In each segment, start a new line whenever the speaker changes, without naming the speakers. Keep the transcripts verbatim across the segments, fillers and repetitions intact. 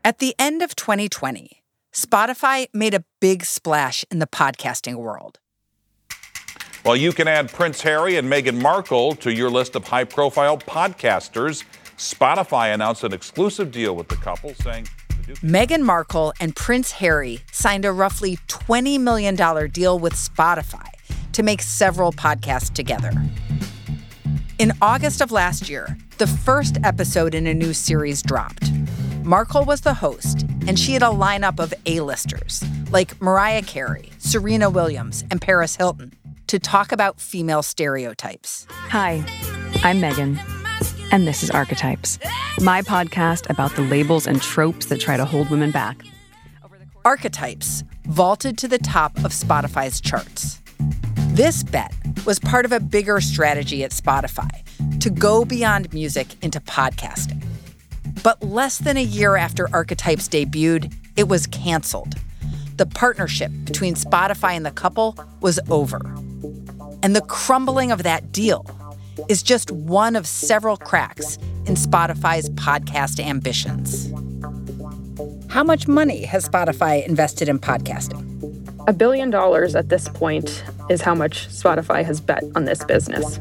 At the end of twenty twenty, Spotify made a big splash in the podcasting world.
Well, you can add Prince Harry and Meghan Markle to your list of high-profile podcasters. Spotify announced an exclusive deal with the couple, saying...
Meghan Markle and Prince Harry signed a roughly twenty million dollars deal with Spotify to make several podcasts together. In August of last year, the first episode in a new series dropped. Markle was the host, and she had a lineup of A-listers like Mariah Carey, Serena Williams, and Paris Hilton to talk about female stereotypes.
Hi, I'm Megan, and this is Archetypes, my podcast about the labels and tropes that try to hold women back.
Archetypes vaulted to the top of Spotify's charts. This bet was part of a bigger strategy at Spotify to go beyond music into podcasting. But less than a year after Archetypes debuted, it was canceled. The partnership between Spotify and the couple was over. And the crumbling of that deal is just one of several cracks in Spotify's podcast ambitions. How much money has Spotify invested in podcasting?
A billion dollars at this point is how much Spotify has bet on this business.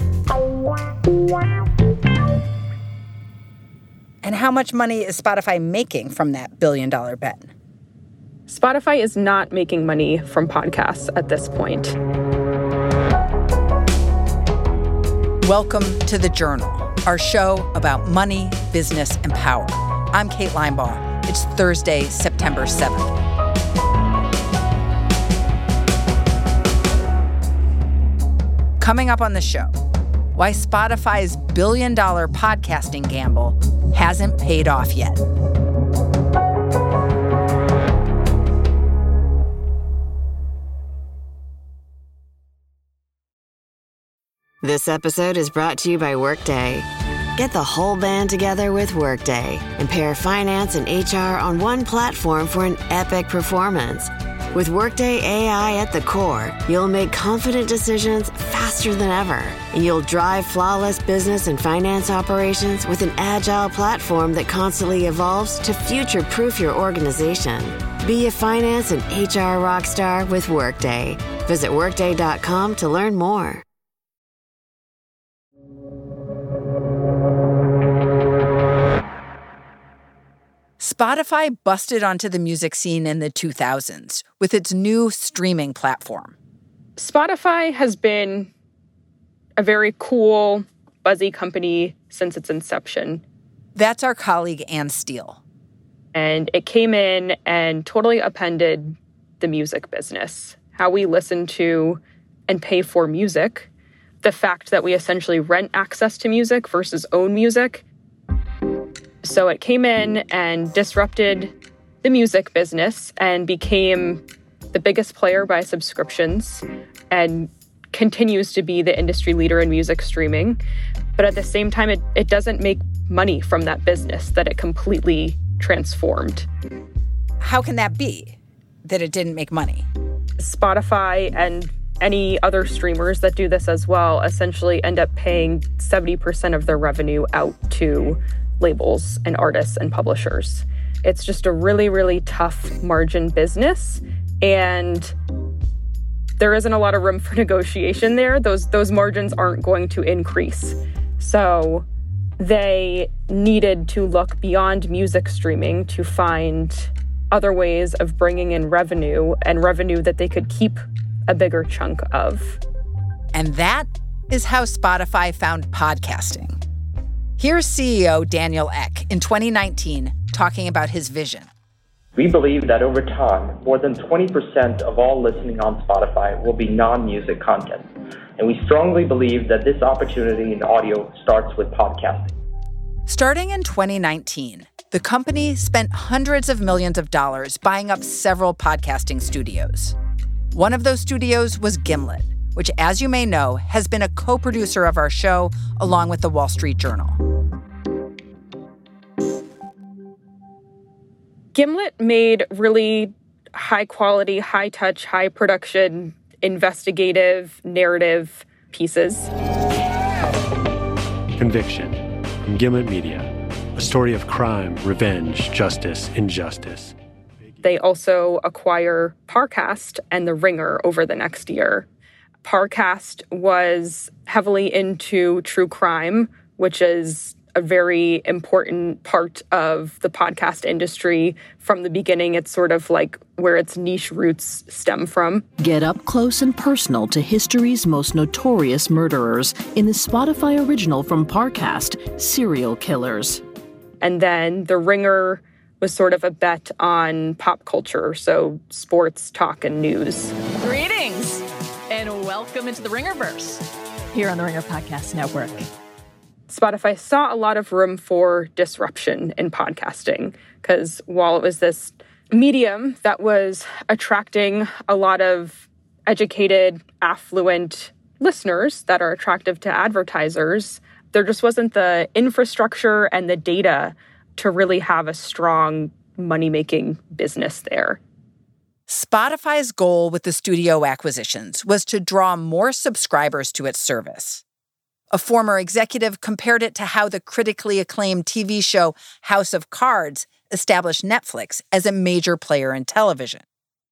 And how much money is Spotify making from that billion-dollar bet?
Spotify is not making money from podcasts at this point.
Welcome to The Journal, our show about money, business, and power. I'm Kate Linebaugh. It's Thursday, September seventh. Coming up on the show, why Spotify's billion-dollar podcasting gamble hasn't paid off yet.
This episode is brought to you by Workday. Get the whole band together with Workday and pair finance and H R on one platform for an epic performance. With Workday A I at the core, you'll make confident decisions faster than ever, and you'll drive flawless business and finance operations with an agile platform that constantly evolves to future-proof your organization. Be a finance and H R rockstar with Workday. Visit workday dot com to learn more.
Spotify busted onto the music scene in the two thousands with its new streaming platform.
Spotify has been a very cool, buzzy company since its inception.
That's our colleague Ann Steele.
And it came in and totally upended the music business, how we listen to and pay for music, the fact that we essentially rent access to music versus own music. So it came in and disrupted the music business and became the biggest player by subscriptions and continues to be the industry leader in music streaming. But at the same time, it, it doesn't make money from that business that it completely transformed.
How can that be, that it didn't make money?
Spotify and any other streamers that do this as well essentially end up paying seventy percent of their revenue out to labels and artists and publishers. It's just a really, really tough margin business, and there isn't a lot of room for negotiation there. Those those margins aren't going to increase. So they needed to look beyond music streaming to find other ways of bringing in revenue, and revenue that they could keep a bigger chunk of.
And that is how Spotify found podcasting. Here's C E O Daniel Ek in twenty nineteen talking about his vision.
We believe that over time, more than twenty percent of all listening on Spotify will be non-music content. And we strongly believe that this opportunity in audio starts with podcasting.
Starting in twenty nineteen, the company spent hundreds of millions of dollars buying up several podcasting studios. One of those studios was Gimlet, which, as you may know, has been a co-producer of our show along with the Wall Street Journal.
Gimlet made really high-quality, high-touch, high-production, investigative, narrative pieces.
Conviction from Gimlet Media, a a story of crime, revenge, justice, injustice.
They also acquire Parcast and The Ringer over the next year. Parcast was heavily into true crime, which is a very important part of the podcast industry. From the beginning, it's sort of like where its niche roots stem from.
Get up close and personal to history's most notorious murderers in the Spotify original from Parcast, Serial Killers.
And then The Ringer was sort of a bet on pop culture, so sports, talk, and news.
Greetings, and welcome into the Ringerverse, here on the Ringer Podcast Network.
Spotify saw a lot of room for disruption in podcasting, because while it was this medium that was attracting a lot of educated, affluent listeners that are attractive to advertisers, there just wasn't the infrastructure and the data to really have a strong money-making business there.
Spotify's goal with the studio acquisitions was to draw more subscribers to its service. A former executive compared it to how the critically acclaimed T V show House of Cards established Netflix as a major player in television.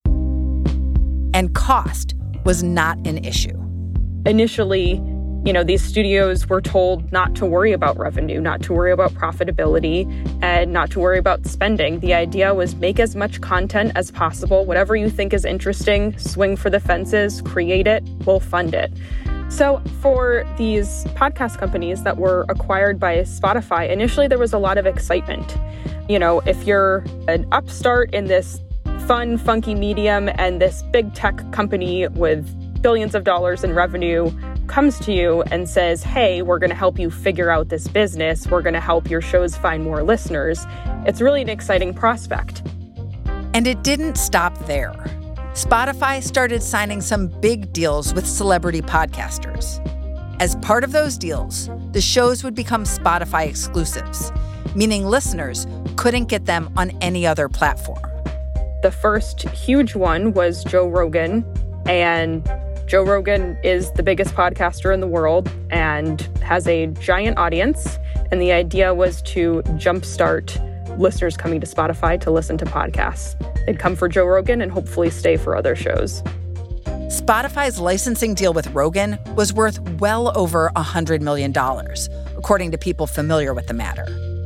And cost was not an issue.
Initially, you know, these studios were told not to worry about revenue, not to worry about profitability, and not to worry about spending. The idea was make as much content as possible. Whatever you think is interesting, swing for the fences, create it, we'll fund it. So for these podcast companies that were acquired by Spotify, initially there was a lot of excitement. You know, if you're an upstart in this fun, funky medium and this big tech company with billions of dollars in revenue comes to you and says, hey, we're going to help you figure out this business. We're going to help your shows find more listeners. It's really an exciting prospect.
And it didn't stop there. Spotify started signing some big deals with celebrity podcasters. As part of those deals, the shows would become Spotify exclusives, meaning listeners couldn't get them on any other platform.
The first huge one was Joe Rogan, and Joe Rogan is the biggest podcaster in the world and has a giant audience, and the idea was to jumpstart listeners coming to Spotify to listen to podcasts. They'd come for Joe Rogan and hopefully stay for other shows.
Spotify's licensing deal with Rogan was worth well over one hundred million dollars, according to people familiar with the matter.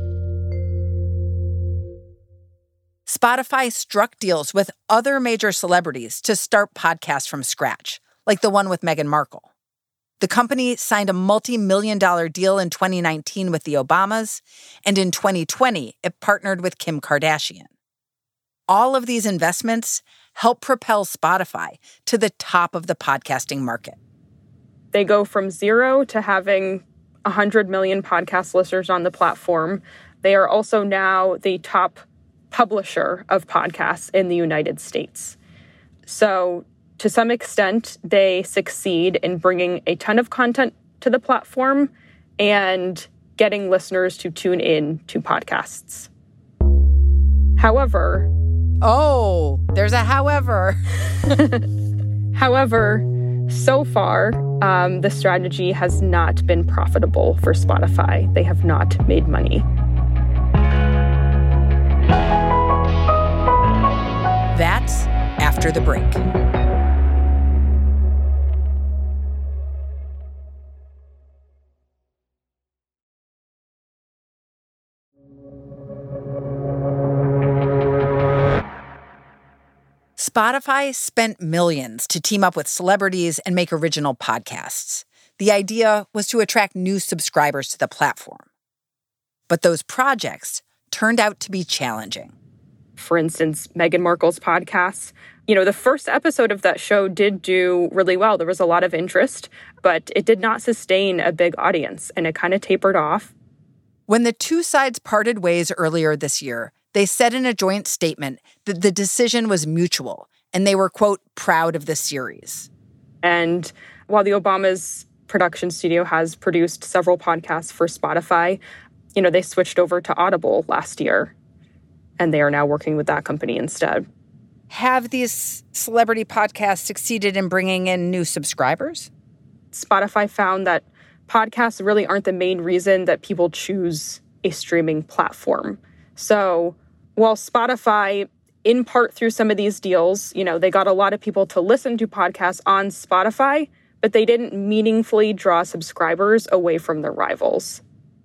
Spotify struck deals with other major celebrities to start podcasts from scratch, like the one with Meghan Markle. The company signed a multi-million dollar deal in twenty nineteen with the Obamas, and in twenty twenty, it partnered with Kim Kardashian. All of these investments help propel Spotify to the top of the podcasting market.
They go from zero to having one hundred million podcast listeners on the platform. They are also now the top publisher of podcasts in the United States. So to some extent, they succeed in bringing a ton of content to the platform and getting listeners to tune in to podcasts. However...
Oh, there's a however.
However, so far, um, the strategy has not been profitable for Spotify. They have not made money.
That's after the break. Spotify spent millions to team up with celebrities and make original podcasts. The idea was to attract new subscribers to the platform. But those projects turned out to be challenging.
For instance, Meghan Markle's podcast, you know, the first episode of that show did do really well. There was a lot of interest, but it did not sustain a big audience, and it kind of tapered off.
When the two sides parted ways earlier this year, they said in a joint statement that the decision was mutual, and they were, quote, proud of the series.
And while the Obamas production studio has produced several podcasts for Spotify, you know, they switched over to Audible last year, and they are now working with that company instead.
Have these celebrity podcasts succeeded in bringing in new subscribers?
Spotify found that podcasts really aren't the main reason that people choose a streaming platform. So while Spotify, in part through some of these deals, you know, they got a lot of people to listen to podcasts on Spotify, but they didn't meaningfully draw subscribers away from their rivals.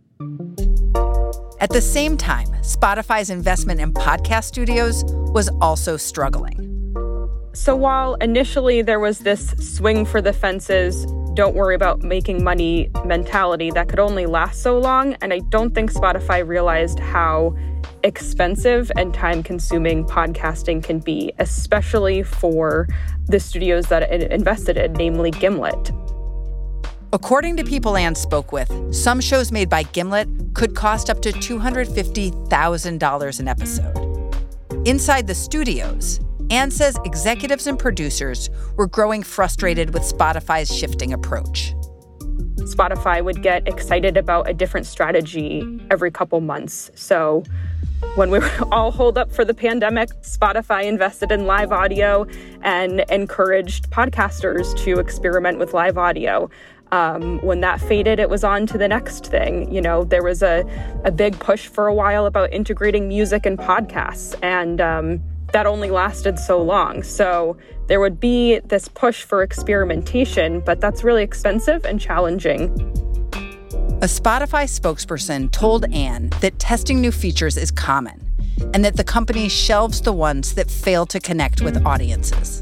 At the same time, Spotify's investment in podcast studios was also struggling.
So while initially there was this swing for the fences, don't worry about making money mentality that could only last so long, and I don't think Spotify realized how expensive and time-consuming podcasting can be, especially for the studios that it invested in, namely Gimlet.
According to people Ann spoke with, some shows made by Gimlet could cost up to two hundred fifty thousand dollars an episode. Inside the studios, Ann says executives and producers were growing frustrated with Spotify's shifting approach.
Spotify would get excited about a different strategy every couple months. So when we were all holed up for the pandemic, Spotify invested in live audio and encouraged podcasters to experiment with live audio. Um, when that faded, it was on to the next thing. You know, there was a, a big push for a while about integrating music and podcasts, and um, that only lasted so long. So there would be this push for experimentation, but that's really expensive and challenging.
A Spotify spokesperson told Ann that testing new features is common and that the company shelves the ones that fail to connect with audiences.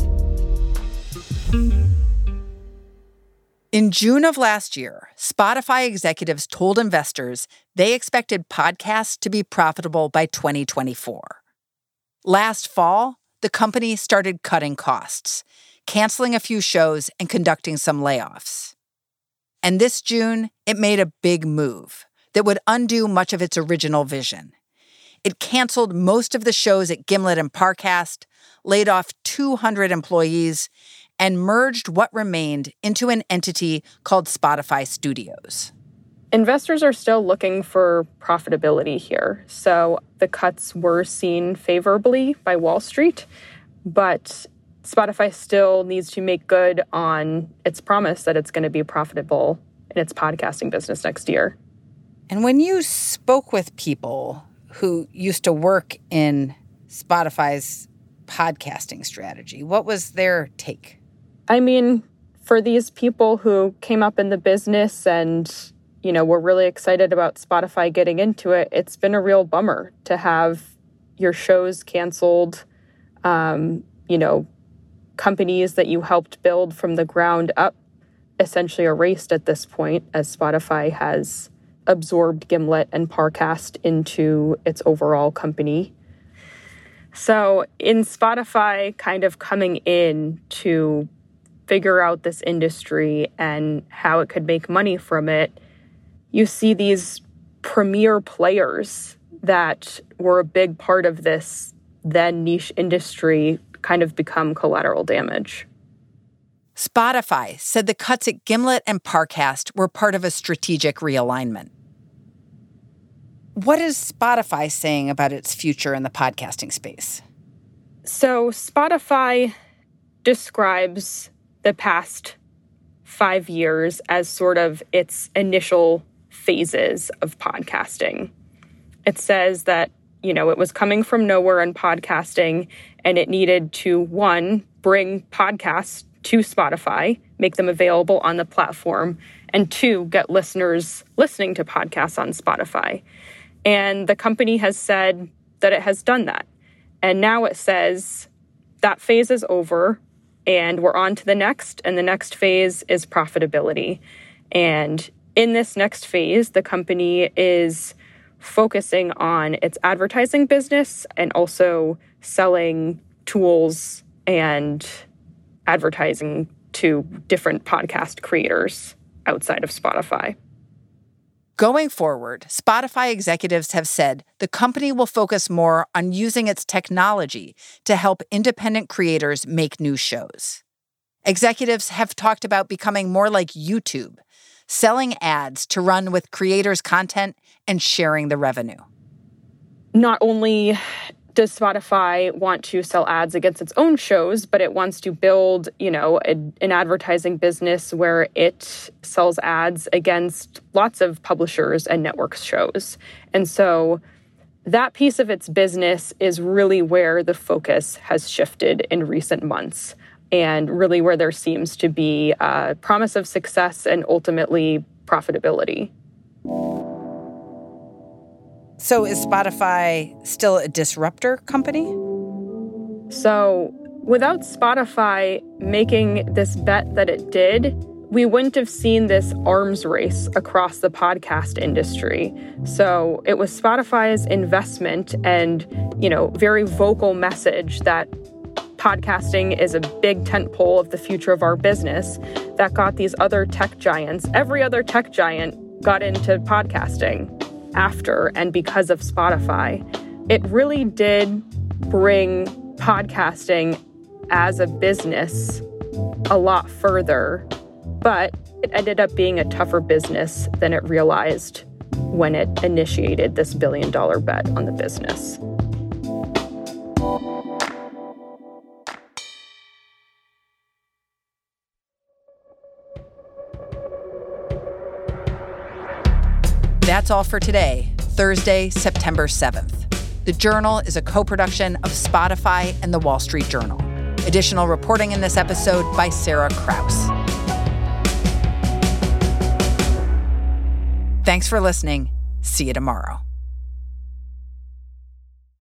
In June of last year, Spotify executives told investors they expected podcasts to be profitable by twenty twenty-four. Last fall, the company started cutting costs, canceling a few shows and conducting some layoffs. And this June, it made a big move that would undo much of its original vision. It canceled most of the shows at Gimlet and Parcast, laid off two hundred employees, and merged what remained into an entity called Spotify Studios.
Investors are still looking for profitability here. So the cuts were seen favorably by Wall Street, but Spotify still needs to make good on its promise that it's going to be profitable in its podcasting business next year.
And when you spoke with people who used to work in Spotify's podcasting strategy, what was their take?
I mean, for these people who came up in the business and, you know, were really excited about Spotify getting into it, it's been a real bummer to have your shows canceled, um, you know, companies that you helped build from the ground up essentially erased at this point, as Spotify has absorbed Gimlet and Parcast into its overall company. So in Spotify kind of coming in to figure out this industry and how it could make money from it, you see these premier players that were a big part of this then niche industry kind of become collateral damage.
Spotify said the cuts at Gimlet and Parcast were part of a strategic realignment. What is Spotify saying about its future in the podcasting space?
So Spotify describes the past five years as sort of its initial phases of podcasting. It says that, you know, it was coming from nowhere in podcasting, and it needed to, one, bring podcasts to Spotify, make them available on the platform, and two, get listeners listening to podcasts on Spotify. And the company has said that it has done that. And now it says that phase is over and we're on to the next, and the next phase is profitability. And in this next phase, the company is focusing on its advertising business and also selling tools and advertising to different podcast creators outside of Spotify.
Going forward, Spotify executives have said the company will focus more on using its technology to help independent creators make new shows. Executives have talked about becoming more like YouTube, selling ads to run with creators' content and sharing the revenue.
Not only does Spotify want to sell ads against its own shows, but it wants to build, you know, a, an advertising business where it sells ads against lots of publishers and network shows. And so that piece of its business is really where the focus has shifted in recent months, and really where there seems to be a promise of success and ultimately profitability.
So is Spotify still a disruptor company?
So without Spotify making this bet that it did, we wouldn't have seen this arms race across the podcast industry. So it was Spotify's investment and, you know, very vocal message that podcasting is a big tentpole of the future of our business that got these other tech giants, every other tech giant got into podcasting after and because of Spotify. It really did bring podcasting as a business a lot further, but it ended up being a tougher business than it realized when it initiated this billion dollar bet on the business.
That's all for today, Thursday, September seventh. The Journal is a co-production of Spotify and The Wall Street Journal. Additional reporting in this episode by Sarah Krause. Thanks for listening. See you tomorrow.